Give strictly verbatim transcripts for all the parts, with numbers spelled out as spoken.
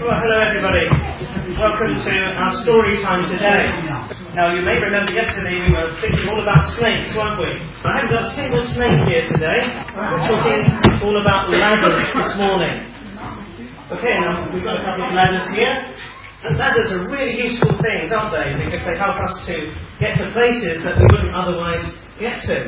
Well, hello everybody. Welcome to our story time today. Now you may remember yesterday we were thinking all about snakes, weren't we? I haven't got a single snake here today. We're talking all about ladders this morning. Okay, now we've got a couple of ladders here. And ladders are really useful things, aren't they? Because they help us to get to places that we wouldn't otherwise get to.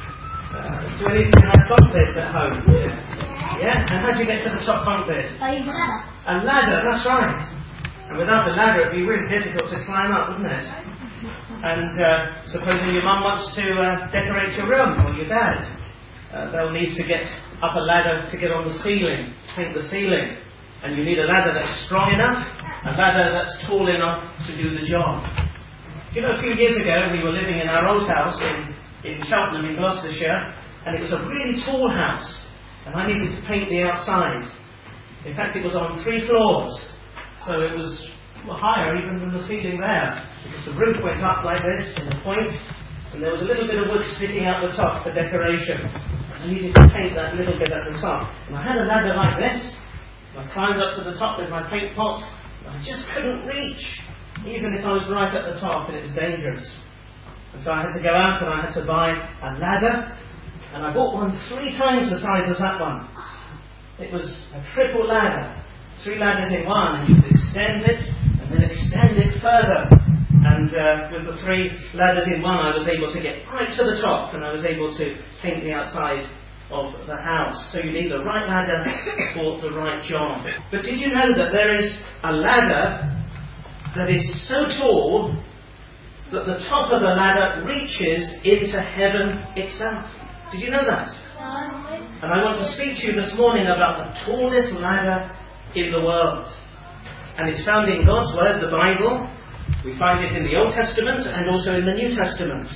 Uh, do any of you have bunk beds at home? Yeah? And how do you get to the top bunk bed? I use a ladder. A ladder, that's right. And without a ladder it'd be really difficult to climb up, wouldn't it? And uh, supposing your mum wants to uh, decorate your room, or your dad, uh, they'll need to get up a ladder to get on the ceiling, paint the ceiling. And you need a ladder that's strong enough, a ladder that's tall enough to do the job. You know, a few years ago we were living in our old house in, in Cheltenham in Gloucestershire, and it was a really tall house, and I needed to paint the outside. In fact, it was on three floors, so it was well, higher even than the ceiling there, because the roof went up like this in a point, and there was a little bit of wood sticking out the top for decoration. I needed to paint that little bit at the top, and I had a ladder like this. I climbed up to the top with my paint pot, but I just couldn't reach, even if I was right at the top, and it was dangerous. And so I had to go out and I had to buy a ladder, and I bought one three times the size as that one. It was a triple ladder, three ladders in one, and you could extend it, and then extend it further. And uh, with the three ladders in one, I was able to get right to the top, and I was able to paint the outside of the house. So you need the right ladder for the right job. But did you know that there is a ladder that is so tall that the top of the ladder reaches into heaven itself? Did you know that? And I want to speak to you this morning about the tallest ladder in the world. And it's found in God's Word, the Bible. We find it in the Old Testament and also in the New Testament.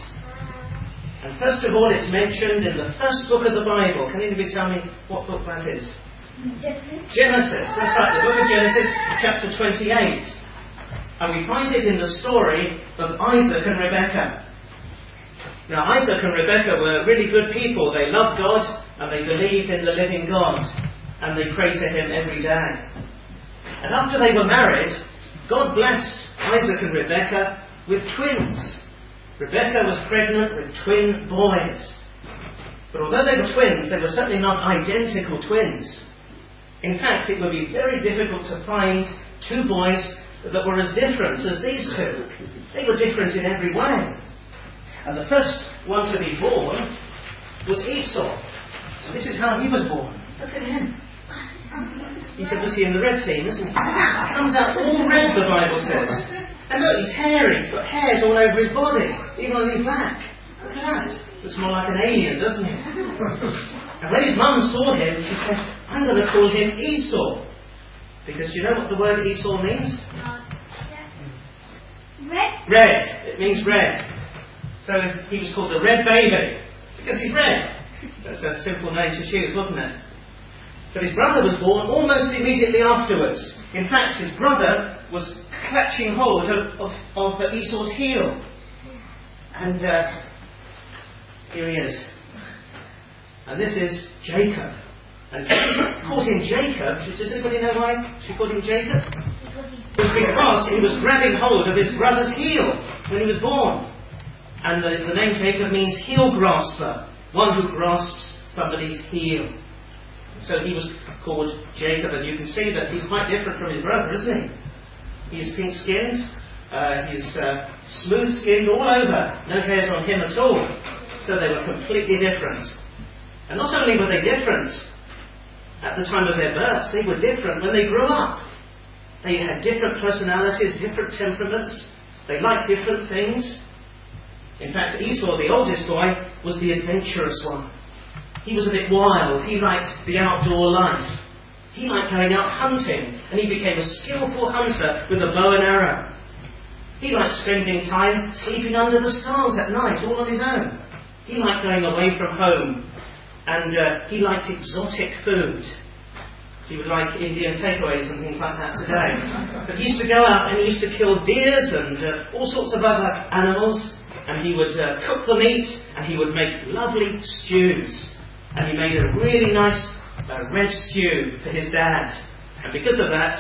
And first of all, it's mentioned in the first book of the Bible. Can anybody tell me what book that is? Genesis. Genesis, that's right, the book of Genesis, chapter twenty-eight. And we find it in the story of Isaac and Rebekah. Now, Isaac and Rebekah were really good people. They loved God and they believed in the living God. And they prayed to Him every day. And after they were married, God blessed Isaac and Rebekah with twins. Rebekah was pregnant with twin boys. But although they were twins, they were certainly not identical twins. In fact, it would be very difficult to find two boys that were as different as these two. They were different in every way. And the first one to be born was Esau. So this is how he was born. Look at him. He's obviously in the red team, isn't he? He comes out all red, the Bible says. And look, he's hairy. He's got hairs all over his body, even on his back. Look at that. Looks more like an alien, doesn't it? And when his mum saw him, she said, I'm going to call him Esau. Because do you know what the word Esau means? Red? Red. It means red. So he was called the red baby. Because he's red. That's a simple name to choose, wasn't it? But his brother was born almost immediately afterwards. In fact, his brother was clutching hold of, of, of Esau's heel. And uh, here he is. And this is Jacob. And she called him Jacob. Does anybody know why she called him Jacob? It was because he was grabbing hold of his brother's heel when he was born. And the, the name Jacob means heel grasper, one who grasps somebody's heel. So he was called Jacob, and you can see that he's quite different from his brother, isn't he? He's pink-skinned, uh, he's uh, smooth-skinned all over, no hairs on him at all. So they were completely different. And not only were they different at the time of their births, they were different when they grew up. They had different personalities, different temperaments, they liked different things. In fact, Esau, the oldest boy, was the adventurous one. He was a bit wild. He liked the outdoor life. He liked going out hunting, and he became a skillful hunter with a bow and arrow. He liked spending time sleeping under the stars at night, all on his own. He liked going away from home, and uh, he liked exotic food. He would like Indian takeaways and things like that today. But he used to go out and he used to kill deers and uh, all sorts of other animals, and he would uh, cook the meat, and he would make lovely stews. And he made a really nice uh, red stew for his dad. And because of that,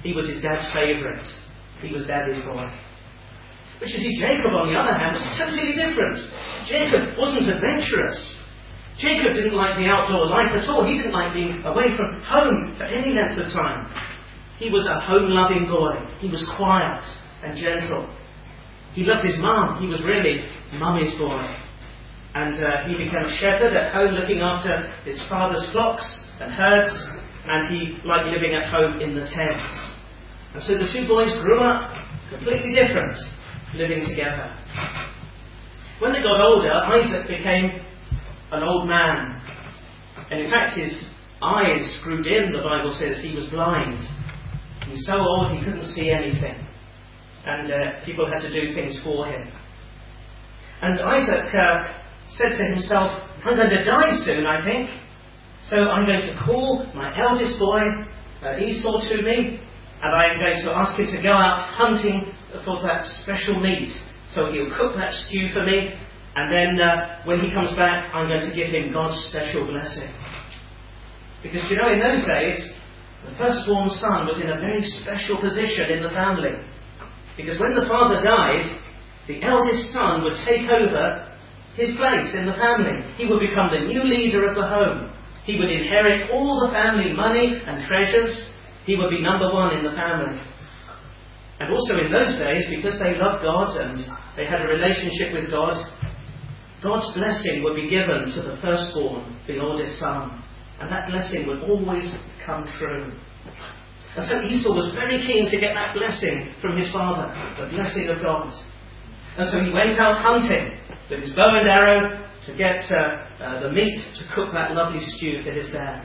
He was his dad's favourite. He was Daddy's boy. But you see, Jacob, on the other hand, was totally different. Jacob wasn't adventurous. Jacob didn't like the outdoor life at all. He didn't like being away from home for any length of time. He was a home-loving boy. He was quiet and gentle. He loved his mum. He was really mummy's boy. And uh, he became a shepherd at home, looking after his father's flocks and herds, and he liked living at home in the tents. And so the two boys grew up completely different, living together. When they got older, Isaac became an old man. And in fact, his eyes grew dim, the Bible says. He was blind. He was so old he couldn't see anything. And uh, people had to do things for him. And Isaac uh, said to himself, I'm going to die soon, I think. So I'm going to call my eldest boy, uh, Esau, to me, and I'm going to ask him to go out hunting for that special meat. So he'll cook that stew for me, and then uh, when he comes back, I'm going to give him God's special blessing. Because, you know, in those days, the firstborn son was in a very special position in the family. Because when the father died, the eldest son would take over his place in the family. He would become the new leader of the home. He would inherit all the family money and treasures. He would be number one in the family. And also in those days, because they loved God and they had a relationship with God, God's blessing would be given to the firstborn, the oldest son. And that blessing would always come true. And so Esau was very keen to get that blessing from his father, the blessing of God. And so he went out hunting with his bow and arrow to get uh, uh, the meat to cook that lovely stew for his dad.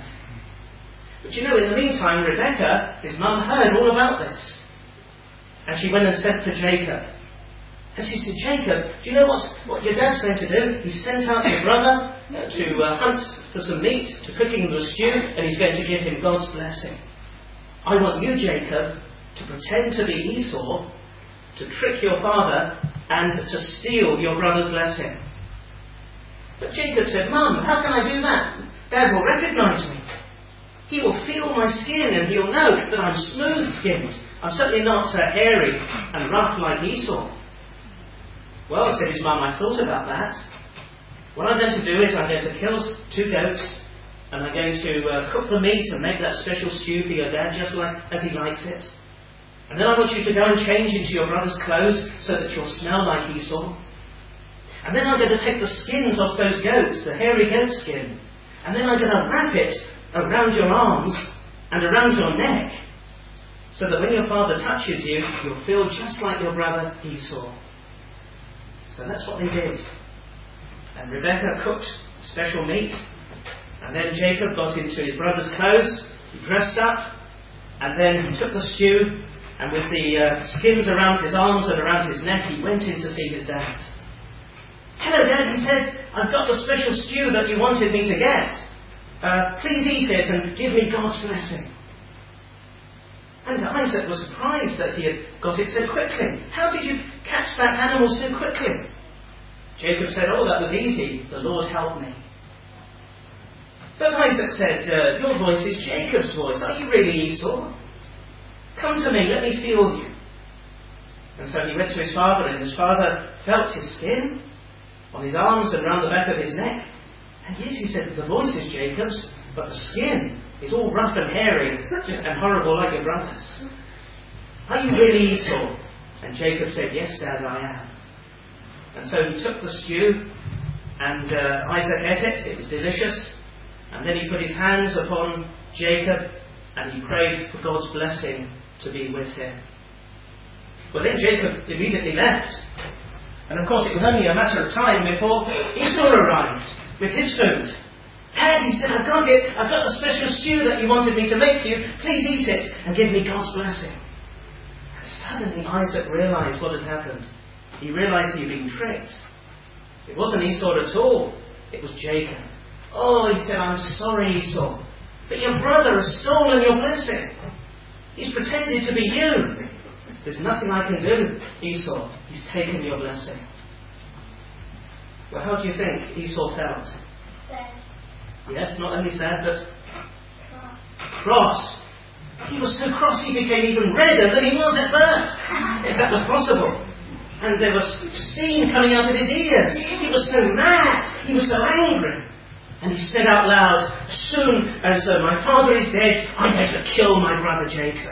But you know, in the meantime, Rebekah, his mum, heard all about this. And she went and sent for Jacob. And she said, Jacob, do you know what's, what your dad's going to do? He sent out your brother uh, to uh, hunt for some meat, to cooking the stew, and he's going to give him God's blessing. I want you, Jacob, to pretend to be Esau, to trick your father, and to steal your brother's blessing. But Jacob said, Mum, how can I do that? Dad will recognise me. He will feel my skin and he'll know that I'm smooth-skinned. I'm certainly not uh, hairy and rough like Esau. Well, said his mum, I thought about that. What I'm going to do is I'm going to kill two goats and I'm going to uh, cook the meat and make that special stew for your dad just like as he likes it. And then I want you to go and change into your brother's clothes so that you'll smell like Esau. And then I'm going to take the skins off those goats, the hairy goat skin, and then I'm going to wrap it around your arms and around your neck so that when your father touches you, you'll feel just like your brother Esau. So that's what they did. And Rebekah cooked special meat, and then Jacob got into his brother's clothes, he dressed up, and then he took the stew, and with the uh, skins around his arms and around his neck, he went in to see his dad. Hello, Dad, he said, I've got the special stew that you wanted me to get. Uh, please eat it and give me God's blessing. And Isaac was surprised that he had got it so quickly. How did you catch that animal so quickly? Jacob said, oh, that was easy. The Lord helped me. But Isaac said, uh, your voice is Jacob's voice. Are you really Esau? Come to me, let me feel you. And so he went to his father, and his father felt his skin on his arms and round the back of his neck. And yes, he said, the voice is Jacob's, but the skin is all rough and hairy and horrible like your brother's. Are you really Esau? And Jacob said, yes, Dad, I am. And so he took the stew, and uh, Isaac ate it. It was delicious. And then he put his hands upon Jacob, and he prayed for God's blessing to be with him. Well, then Jacob immediately left. And of course, it was only a matter of time before Esau arrived with his food. Dad, he said, I've got it. I've got the special stew that you wanted me to make for you. Please eat it and give me God's blessing. And suddenly Isaac realised what had happened. He realised he'd been tricked. It wasn't Esau at all. It was Jacob. Oh, he said, I'm sorry, Esau, but your brother has stolen your blessing. He's pretended to be you. There's nothing I can do, Esau. He's taken your blessing. Well, how do you think Esau felt? Sad. Yes, not only sad, but cross. He was so cross he became even redder than he was at birth, if that was possible. And there was steam coming out of his ears. He was so mad. He was so angry. And he said out loud, as soon as uh, my father is dead, I'm going to kill my brother Jacob.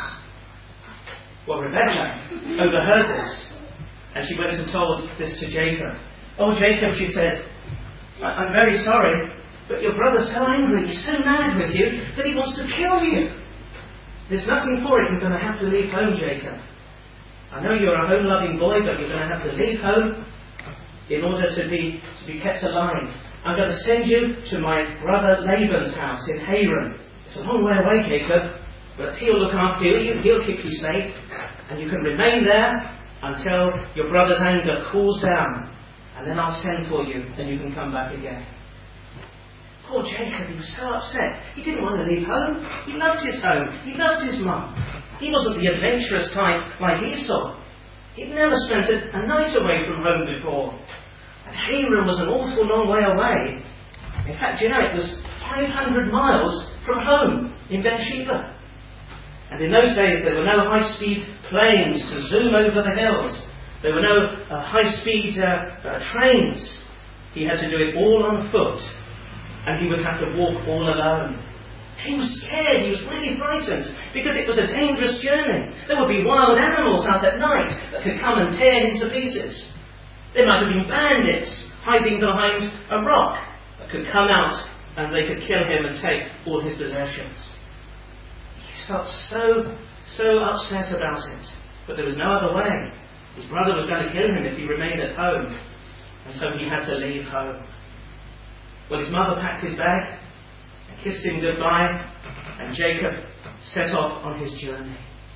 Well, Rebekah overheard this. And she went and told this to Jacob. Oh, Jacob, she said, I'm very sorry, but your brother's so angry, he's so mad with you, that he wants to kill you. There's nothing for it. You're going to have to leave home, Jacob. I know you're a home-loving boy, but you're going to have to leave home in order to be to be kept alive. I'm going to send you to my brother Laban's house in Haran. It's a long way away, Jacob, but he'll look after you. He'll keep you safe, and you can remain there until your brother's anger cools down, and then I'll send for you, and you can come back again. Poor Jacob, he was so upset. He didn't want to leave home. He loved his home. He loved his mum. He wasn't the adventurous type like Esau. He'd never spent a, a night away from home before. And Haran was an awful long way away. In fact, you know, it was five hundred miles from home in Beersheba. And in those days, there were no high-speed planes to zoom over the hills. There were no uh, high-speed uh, uh, trains. He had to do it all on foot. And he would have to walk all alone. He was scared, he was really frightened, because it was a dangerous journey. There would be wild animals out at night that could come and tear him to pieces. There might have been bandits hiding behind a rock that could come out and they could kill him and take all his possessions. He felt so, so upset about it. But there was no other way. His brother was going to kill him if he remained at home. And so he had to leave home. Well, his mother packed his bag and kissed him goodbye, and Jacob set off on his journey.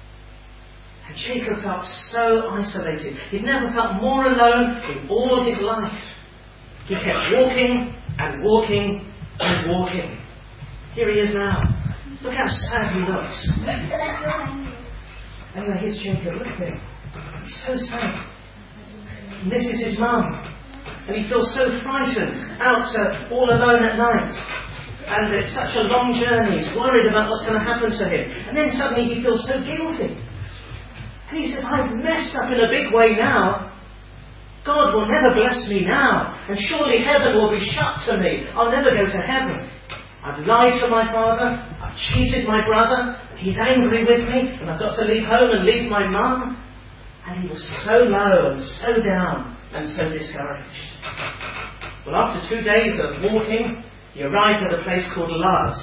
And Jacob felt so isolated. He'd never felt more alone in all his life. He kept walking and walking and walking. Here he is now. Look how sad he looks. Anyway, here's Jacob. Look at him. He's so sad. And this is his mum. And he feels so frightened, out uh, all alone at night. And it's such a long journey, he's worried about what's going to happen to him. And then suddenly he feels so guilty. And he says, I've messed up in a big way now. God will never bless me now. And surely heaven will be shut to me. I'll never go to heaven. I've lied to my father. I've cheated my brother. He's angry with me. And I've got to leave home and leave my mum. And he was so low and so down and so discouraged. Well, after two days of walking, he arrived at a place called Luz.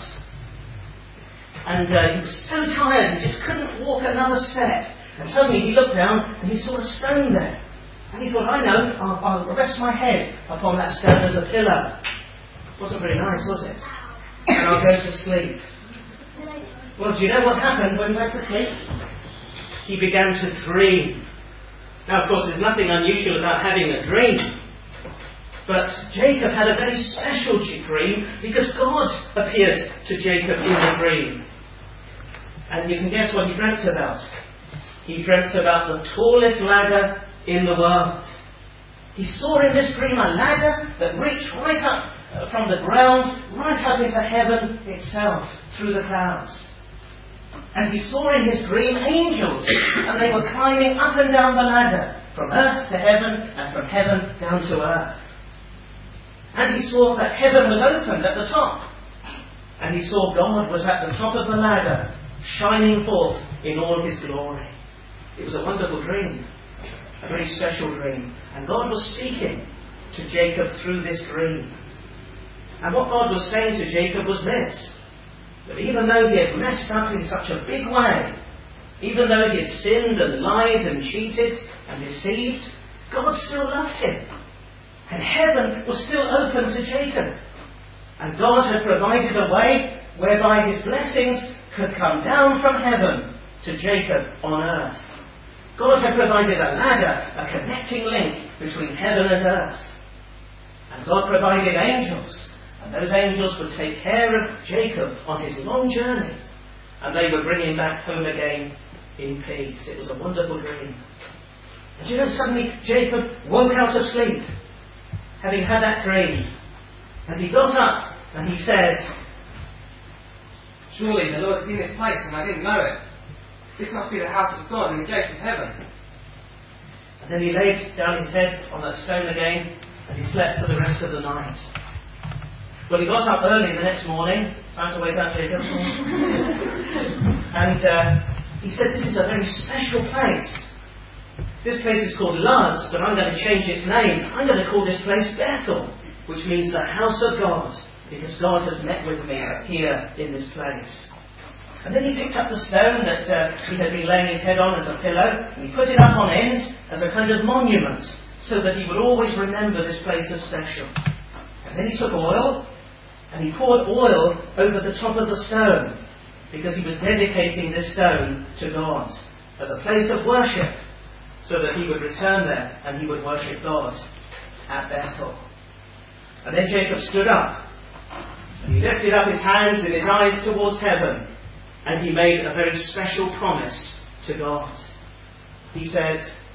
And uh, he was so tired, he just couldn't walk another step. And suddenly he looked down and he saw a stone there. And he thought, I know, I'll, I'll rest my head upon that stone as a pillar. Wasn't very nice, was it? And I'll go to sleep. Well, do you know what happened when he went to sleep? He began to dream. Now, of course, there's nothing unusual about having a dream. But Jacob had a very special dream because God appeared to Jacob in a dream. And you can guess what he dreamt about. He dreamt about the tallest ladder in the world. He saw in this dream a ladder that reached right up from the ground, right up into heaven itself, through the clouds. And he saw in his dream angels, and they were climbing up and down the ladder, from earth to heaven, and from heaven down to earth. And he saw that heaven was opened at the top. And he saw God was at the top of the ladder, shining forth in all his glory. It was a wonderful dream, a very special dream. And God was speaking to Jacob through this dream. And what God was saying to Jacob was this: that even though he had messed up in such a big way, even though he had sinned and lied and cheated and deceived, God still loved him. And heaven was still open to Jacob. And God had provided a way whereby his blessings could come down from heaven to Jacob on earth. God had provided a ladder, a connecting link between heaven and earth. And God provided angels. And those angels would take care of Jacob on his long journey. And they would bring him back home again in peace. It was a wonderful dream. And you know, suddenly Jacob woke out of sleep, having had that dream. And he got up and he said, Surely the Lord is in this place and I didn't know it. This must be the house of God and the gate of heaven. And then he laid down his head on that stone again, and he slept for the rest of the night. Well, he got up early the next morning, time to wake up Jacob, and uh, he said, this is a very special place. This place is called Luz, but I'm going to change its name. I'm going to call this place Bethel, which means the house of God, because God has met with me here in this place. And then he picked up the stone that uh, he had been laying his head on as a pillow, and he put it up on end as a kind of monument, so that he would always remember this place as special. And then he took oil, and he poured oil over the top of the stone, because he was dedicating this stone to God as a place of worship, so that he would return there and he would worship God at Bethel. And then Jacob stood up, and he lifted up his hands and his eyes towards heaven, and he made a very special promise to God. He said,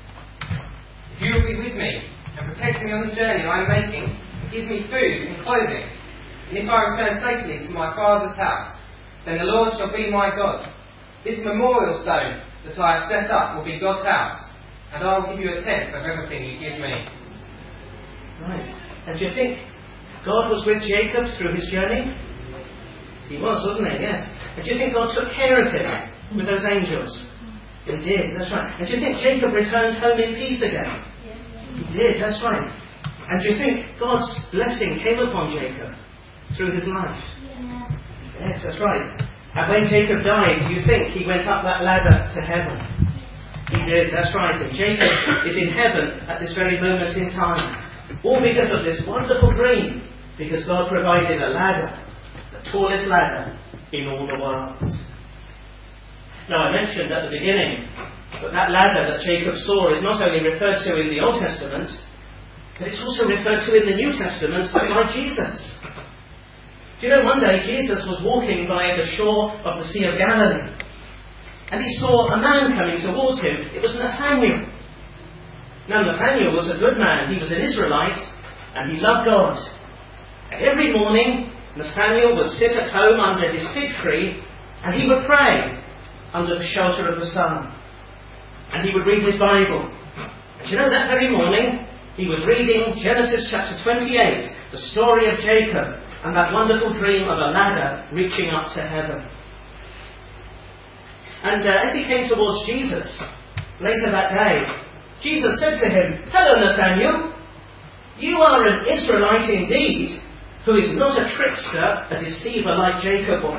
if you will be with me and protect me on the journey I am making, and give me food and clothing, and if I return safely to my father's house, then the Lord shall be my God. This memorial stone that I have set up will be God's house, and I will give you a tenth of everything you give me. Right. And do you think God was with Jacob through his journey? He was, wasn't he? Yes. And do you think God took care of him with those angels? He did, that's right. And do you think Jacob returned home in peace again? He did, that's right. And do you think God's blessing came upon Jacob through his life? Yes, that's right. And when Jacob died, do you think he went up that ladder to heaven? He did, that's right. And Jacob is in heaven at this very moment in time. All because of this wonderful dream. Because God provided a ladder, the tallest ladder in all the world. Now, I mentioned at the beginning that that ladder that Jacob saw is not only referred to in the Old Testament, but it's also referred to in the New Testament by Jesus. Do you know, one day Jesus was walking by the shore of the Sea of Galilee, and he saw a man coming towards him. It was Nathanael. Now, Nathanael was a good man. He was an Israelite, and he loved God. And every morning, Nathanael would sit at home under his fig tree, and he would pray under the shelter of the sun. And he would read his Bible. And you know, that very morning, he was reading Genesis chapter twenty-eight, the story of Jacob, and that wonderful dream of a ladder reaching up to heaven. And uh, as he came towards Jesus, later that day, Jesus said to him, "Hello, Nathanael. You are an Israelite indeed, who is not a trickster, a deceiver like Jacob was."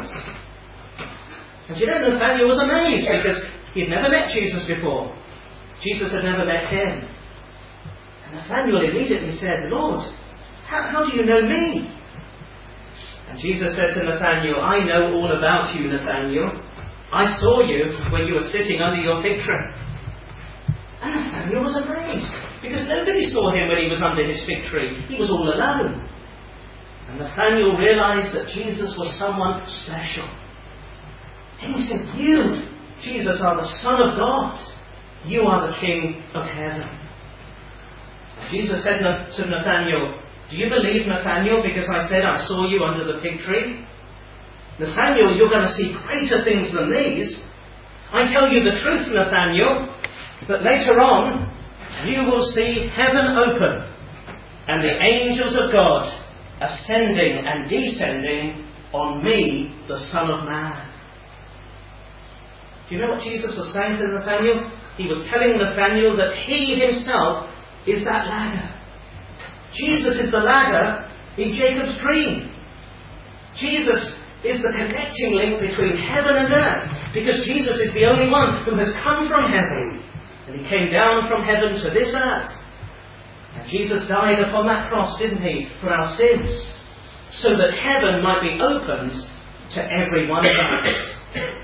And you know, Nathanael was amazed because he had never met Jesus before. Jesus had never met him. And Nathanael immediately said, "Lord, how, how do you know me?" And Jesus said to Nathanael, "I know all about you, Nathanael. I saw you when you were sitting under your fig tree." And Nathanael was amazed because nobody saw him when he was under his fig tree. He was all alone. And Nathanael realized that Jesus was someone special. And he said, "You, Jesus, are the Son of God. You are the King of heaven." And Jesus said to Nathanael, "Do you believe, Nathanael, because I said I saw you under the fig tree? Nathanael, you're going to see greater things than these. I tell you the truth, Nathanael, that later on you will see heaven open and the angels of God ascending and descending on me, the Son of Man." Do you know what Jesus was saying to Nathanael? He was telling Nathanael that he himself is that ladder. Jesus is the ladder in Jacob's dream. Jesus is the connecting link between heaven and earth, because Jesus is the only one who has come from heaven. And he came down from heaven to this earth. And Jesus died upon that cross, didn't he, for our sins, so that heaven might be opened to every one of us.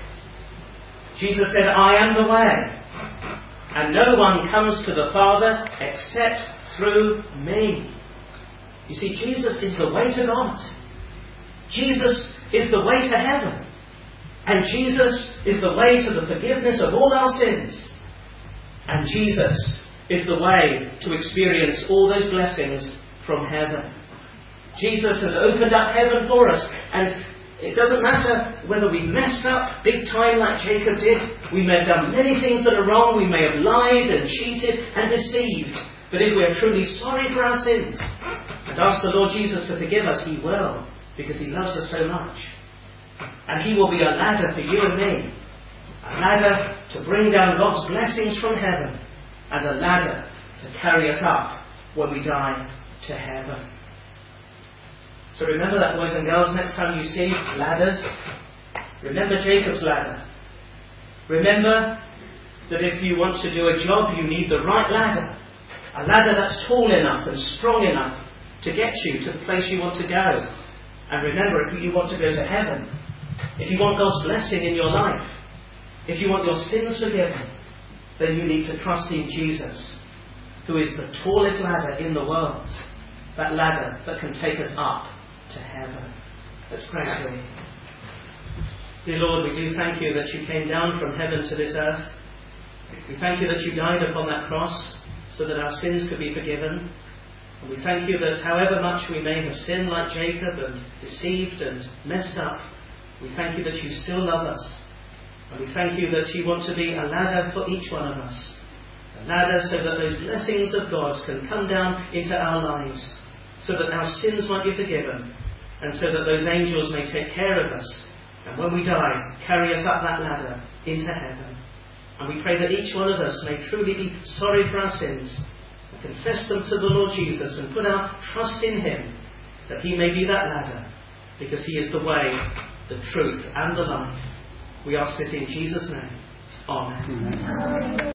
Jesus said, "I am the way, and no one comes to the Father except through me." You see, Jesus is the way to God. Jesus is the way to heaven. And Jesus is the way to the forgiveness of all our sins. And Jesus is the way to experience all those blessings from heaven. Jesus has opened up heaven for us. And It doesn't matter whether we've messed up big time like Jacob did. We may have done many things that are wrong. We may have lied and cheated and deceived. But if we are truly sorry for our sins and ask the Lord Jesus to forgive us, He will, because He loves us so much. And He will be a ladder for you and me. A ladder to bring down God's blessings from heaven. And a ladder to carry us up when we die to heaven. So remember that, boys and girls, next time you see ladders. Remember Jacob's ladder. Remember that if you want to do a job, you need the right ladder. A ladder that's tall enough and strong enough to get you to the place you want to go. And remember, if you want to go to heaven, if you want God's blessing in your life, if you want your sins forgiven, then you need to trust in Jesus, who is the tallest ladder in the world. That ladder that can take us up to heaven. Let's pray, shall we? Dear Lord, we do thank you that you came down from heaven to this earth. We thank you that you died upon that cross so that our sins could be forgiven. And we thank you that however much we may have sinned like Jacob and deceived and messed up, we thank you that you still love us. And we thank you that you want to be a ladder for each one of us. A ladder so that those blessings of God can come down into our lives, so that our sins might be forgiven, and so that those angels may take care of us, and when we die, carry us up that ladder into heaven. And we pray that each one of us may truly be sorry for our sins, and confess them to the Lord Jesus, and put our trust in Him, that He may be that ladder, because He is the way, the truth, and the life. We ask this in Jesus' name. Amen. Amen.